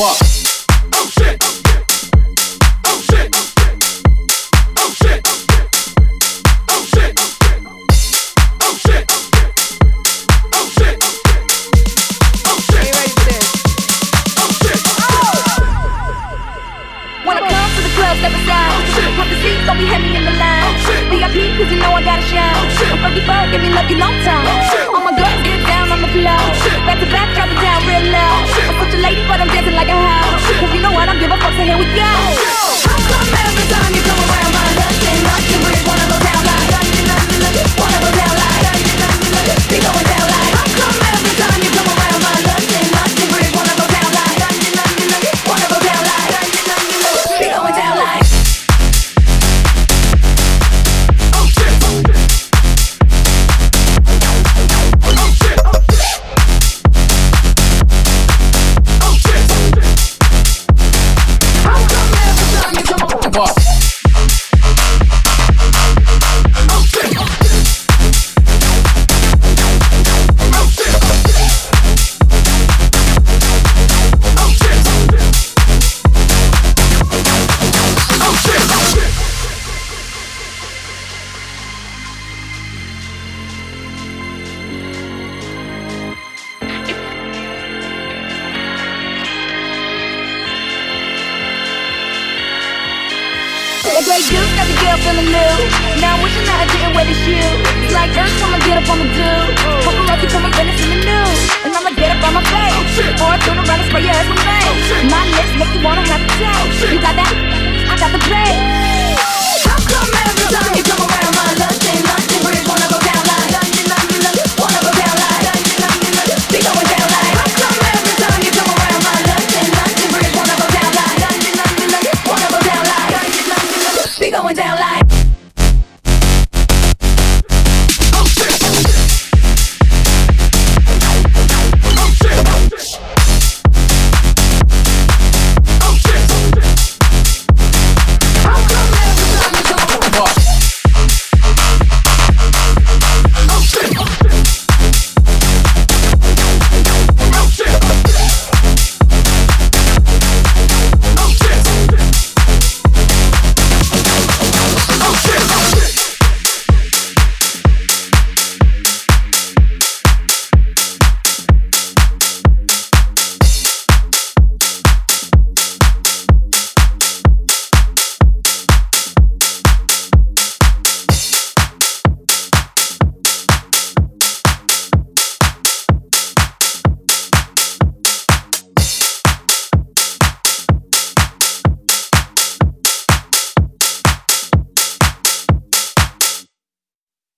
fuck? Oh shit! Oh shit! Oh shit! Oh shit! Oh shit! Oh shit! Oh shit! Are you ready for this? Oh shit! When I come to the club, step aside. Have the seats, don't be heavy in the line. VIP, cause you know I gotta shine. I'm Fergie Ferg, give me lucky long time. All my girls get down on the floor. Back to back, drop it down real low. I'm such a lady, but I'm dancing like a house. Cause you know I don't give a fuck, so here we go. How come every time you come around my London, London bridge, wanna go down like London, London, London, wanna go down like London, London, London, be going down like. How come every time you come around my London, London bridge, wanna go down like London, London, London, wanna go down like London, London, London, be going down like. Oh shit! Oh shit! Oh shit! How come every time you come around? Fuck. Oh shit! Oh shit! Oh shit! Oh shit! That great juice got the girl feeling new. Now I'm wishing that I didn't wear the shoe. It's like Earth when I get up on the dew. Paparazzi put my business in the news, and I'ma get up on my face. Or I turn around and spray your ass with fame. My lips make you wanna have a taste. You got that? I got the bass.